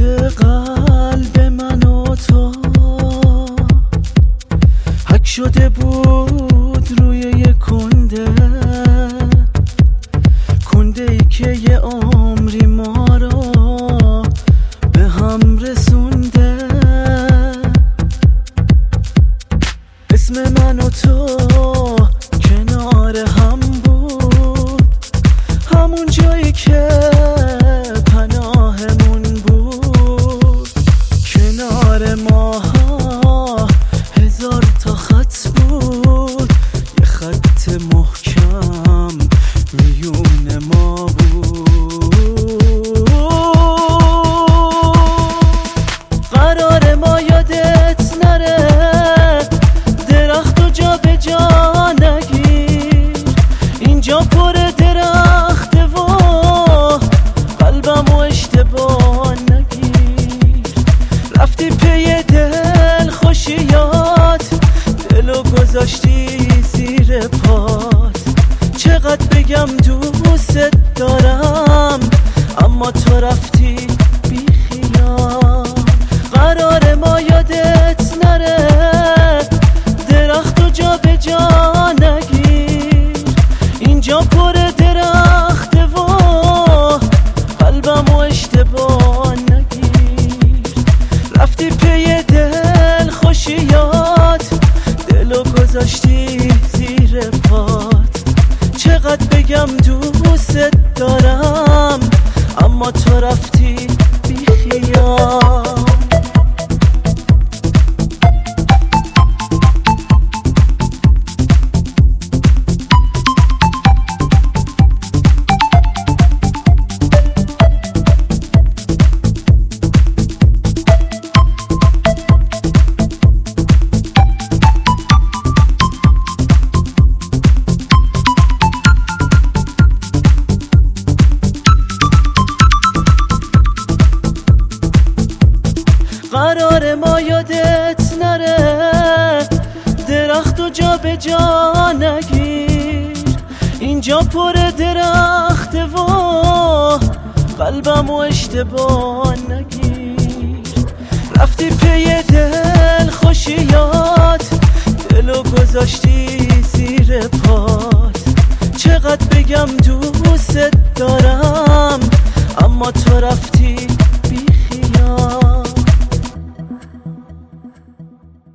قلب من و تو حک شده بود روی یک کنده ای که یه عمری ما رو به هم رسونده. اسم من و تو کنار هم بود، همون جایی که پناهمون بود. کنار ماها هزار تا خط بود، یه خط محکم میون ما بود. قرار ما یادت نره، درخت و جا به جا نگیر. اینجا پر درخته و قلبم و اشتباه نگیر. رفتی پی دل خوشیات، دلو گذاشتی زیر پات. چقدر بگم دوست دارم، اما تو رفتی بی خیال. قرار ما یادت نره، درخت و جا به جا نگیر. اینجا پر درخته و قلبم و اشتباه نگیر. رفتی پی دل خوشیات، دلو گذاشتی زیر پات. چقدر بگم دوست دارم، اما تو رفتی بی خیال. قرار ما یادت نره، درخت و جا به جا نگیر. اینجا پر درخته و قلبم و اشتباه نگیر. رفتی پی دل خوشیات، دلو گذاشتی زیر پات. چقدر بگم دوست دارم، اما تو رفتی بی خیال.